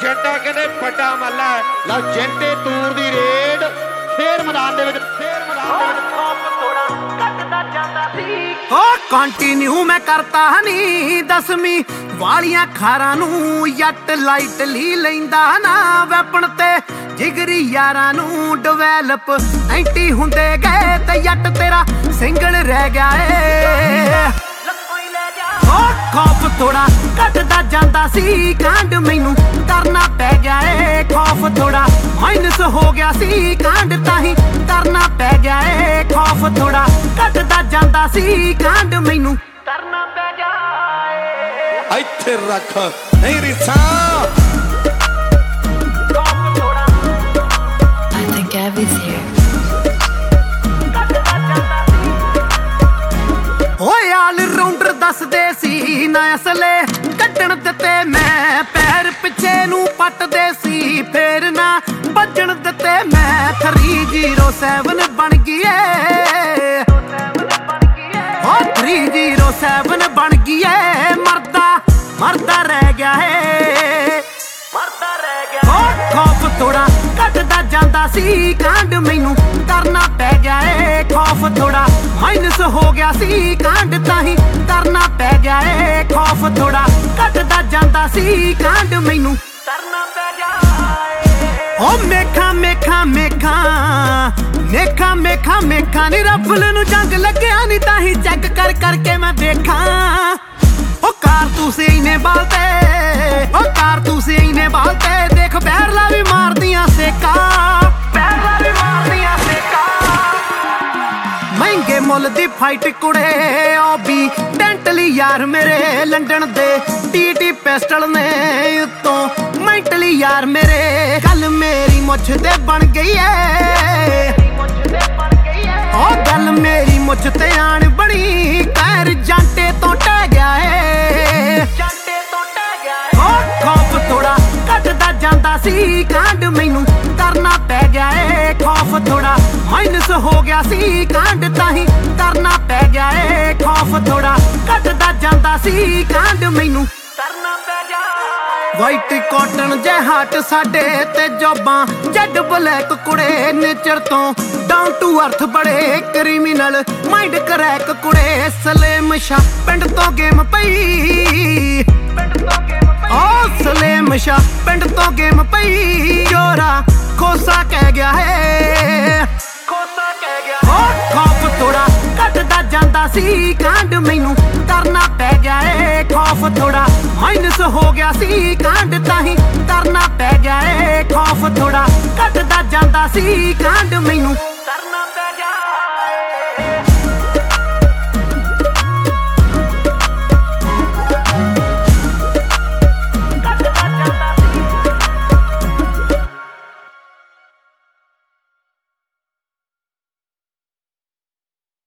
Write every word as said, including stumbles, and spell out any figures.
ਜੰਟਾ ਕਹਿੰਦੇ ਵੱਡਾ ਮੱਲਾ ਹੈ। ਲਓ ਜੰਟੇ ਤੂਰ ਦੀ ਰੇਡ ਫੇਰ ਮੈਦਾਨ ਦੇ ਵਿੱਚ ਫੇਰ ਮੈਦਾਨ ਦੇ ਵਿੱਚ ਥੋੜਾ ਕੱਟਦਾ ਜਾਂਦਾ ਸੀ। ਓ ਕੰਟੀਨਿਊ ਮੈਂ ਕਰਤਾ ਨਹੀਂ ਦਸਵੀਂ ਵਾਲੀਆਂ ਖਾਰਾਂ ਨੂੰ ਜੱਟ ਲਾਈਟਲੀ ਲੈਂਦਾ ਨਾ ਵੈਪਨ ਤੇ ਜਿਗਰੀ ਯਾਰਾਂ ਨੂੰ ਡਿਵੈਲਪ ਐਂਟੀ ਹੁੰਦੇ ਗਏ ਤੇ ਜੱਟ ਤੇਰਾ ਸਿੰਗਲ ਰਹਿ ਗਿਆ ਏ। ਓ ਖੌਫ ਥੋੜਾ ਘਟਦਾ ਜਾਂਦਾ ਸੀ ਕਾਂਡ ਮੈਨੂੰ ਕਰਨਾ ਪੈ ਗਿਆ ਏ। ਖੌਫ ਥੋੜਾ ਮਾਈਨਸ ਹੋ ਗਿਆ ਸੀ ਕਾਂਡ ਤਾਹੀਂ ਕਰਨਾ ਪੈ ਗਿਆ ਏ। ਖੌਫ ਥੋੜਾ ਘਟਦਾ ਜਾਂਦਾ ਸੀ ਕਾਂਡ ਮੈਨੂੰ ਕਰਨਾ ਪੈ ਗਿਆ ਏ। ਇੱਥੇ ਰੱਖ ਨਹੀਂ ਰਿਸਾ I think Abby's here. ਓਏ ਆਲ ਰਾਉਂਡਰ ਦੱਸਦੇ ਸੀ ਨਾ ਅਸਲੇ ਕੱਢਣ ਦਿੱਤੇ ਮੈਂ ਪੈਰ ਪਿੱਛੇ ਨੂੰ ਪੱਟਦੇ ਸੀ ਫੇਰ ਨਾ ਵੱਜਣ ਦਿੱਤੇ ਮੈਂ ਥਰੀ ਜ਼ੀਰੋ ਸੈਵਨ ਬਣ ਗਈ ਏ। ਓ ਥਰੀ ਜ਼ੀਰੋ ਸੈਵਨ ਬਣ ਗਈ ਏ। ਮਰਦਾ ਮਰਦਾ ਰਹਿ ਗਿਆ ਏ। ਮਰਦਾ ਰਹਿ ਗਿਆ ਓ ਖੌਫ ਥੋੜਾ ਘਟਦਾ ਜਾਂਦਾ ਸੀ ਕਾਂਡ ਮੈਨੂੰ ਕਰਨਾ ਪੈ ਗਿਆ ਏ। ਖੌਫ ਥੋੜਾ ਮਾਈਨਸ ਹੋ ਗਿਆ ਸੀ ਕਾਂਡ ਤਾਹੀਂ ਕਰਨਾ ਪੈ ਗਿਆ ਏ। ਖੌਫ ਥੋੜਾ ਘਟਦਾ ਜਾਂਦਾ ਸੀ ਕਾਂਡ ਮੈਨੂੰ ਕਰਨਾ ਪੈ ਗਿਆ ਏ। ਓ ਮੇਖਾਂ ਮੇਖਾਂ ਮੇਖਾਂ ਮੇਖਾਂ ਮੇਖਾਂ ਮੇਖਾਂ ਨੀ ਰਫਲ ਨੂੰ ਜੰਗ ਲੱਗਿਆ ਨੀ ਤਾਹੀਂ ਚੈੱਕ ਕਰ ਕਰਕੇ ਮੈਂ ਵੇਖਾਂ। ਓ ਕਾਰਤੂਸ ਇਨੇ ਬਾਲਤੇ ਓ ਕਾਰਤੂਸ ਇਨੇ ਬਾਲਤੇ ਦੇਖ ਬਹਿਰਲਾ ਵੀ ਮਾਰਦੀਆਂ ਸੇਕਾ ਪੈਰਾਂ ਵੀ ਮਾਰਦੀਆਂ ਸੇਕਾ। ਮਹਿੰਗੇ ਮੁੱਲ ਦੀ ਫਾਈਟ ਕੁੜੇ ਓ ਵੀ ਡੈਂਟਲੀ ਯਾਰ ਮੇਰੇ ਲੰਡਨ ਦੇ ਟੀਟੀ ਪਿਸਟਲ ਨੇ ਉੱਤੋਂ ਮੈਂਟਲੀ ਯਾਰ ਮੇਰੇ ਗੱਲ ਮੇਰੀ ਮੁੱਛ ਤੇ ਬਣ ਗਈ ਏ। ਓ ਗੱਲ ਮੇਰੀ ਮੁੱਛ ਤੇ ਆਣ ਬਣੀ ਪੈਰ ਜਾਂਟੇ ਤੋਂ ਟਹਿ ਗਿਆ ਏ। ਜਾਂਟੇ ਤੋਂ ਟਹਿ ਗਿਆ ਏ। ਓ ਖੌਫ ਥੋੜਾ ਘਟਦਾ ਜਾਂਦਾ ਸੀ ਕਾਂਡ ਮੈਨੂੰ ਕਰਨਾ ਪੈ ਗਿਆ ਏ। ਖੌਫ ਥੋੜਾ ਮਾਈਨਸ ਹੋ ਗਿਆ ਸੀ ਕਾਂਡ ਤਾਹੀਂ ਕਰਨਾ ਪੈ ਗਿਆ ਏ। ਖੌਫ ਥੋੜਾ ਘਟਦਾ ਜਾਂਦਾ ਸੀ ਕਾਂਡ ਮੈਨੂੰ ਕਰਨਾ ਪੈ ਗਿਆ ਏ। ਵਾਈਟ ਕਾਟਨ ਜੇ ਹੱਟ ਸਾਡੇ ਤੇ ਜੋਬਾਂ ਜੱਡ ਬਲੈਕ ਕੁੜੇ ਨੇਚਰ ਤੋਂ ਡਾਊਨ ਟੂ ਅਰਥ ਬੜੇ ਕ੍ਰਿਮੀਨਲ ਮਾਈਂਡ ਕਰੈਕ ਕੁੜੇ ਸਲੇਮ ਸ਼ਾ ਪਿੰਡ ਤੋਂ ਗੇਮ ਪਈ ਪਿੰਡ ਤੋਂ ਗੇਮ ਪਈ। ਓ ਸਲੇਮ ਸ਼ਾ ਪਿੰਡ ਤੋਂ ਗੇਮ ਪਈ ਜੋਰਾ ਖੋਸਾ ਕਹਿ ਗਿਆ ਹੈ। ਖੋਸਾ ਕਹਿ ਗਿਆ ਓ ਖੌਫ ਥੋੜਾ ਘਟਦਾ ਜਾਂਦਾ ਸੀ ਕਾਂਡ ਮੈਨੂੰ ਕਰਨਾ ਪੈ ਗਿਆ ਏ। ਖੌਫ ਥੋੜਾ ਮਾਈਨਸ ਹੋ ਗਿਆ ਸੀ ਕਾਂਡ ਤਾਹੀਂ ਕਰਨਾ ਪੈ ਗਿਆ ਏ। ਖੌਫ ਥੋੜਾ ਘਟਦਾ ਜਾਂਦਾ ਸੀ ਕਾਂਡ ਮੈਨੂੰ